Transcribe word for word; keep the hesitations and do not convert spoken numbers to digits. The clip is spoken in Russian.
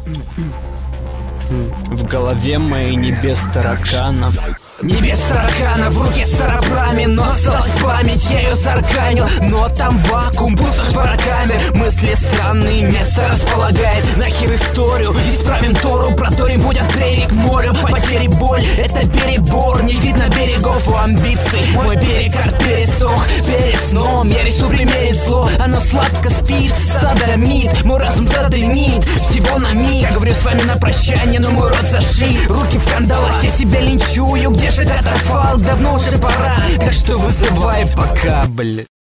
В голове моей не без тараканов. Не без таракана, в руке старопрами, но осталась память, я ее зарканил. Но там вакуум, пустошь барокамер. Мысли странные, место располагает. Нахер историю, исправим Тору, проторим путь от прерий к морю. Потери, боль, это перебор, не видно берегов у амбиций. Мой берег арт пересох, перед сном я решил примерить зло. Оно сладко спит, садомит, мой разум задымит. Всего на миг, я говорю с вами на прощание, но мой рот зашит. Руки в кандалах, я себя линчую, где же катафалк, давно уже пора. Так что вызывай пока, блядь.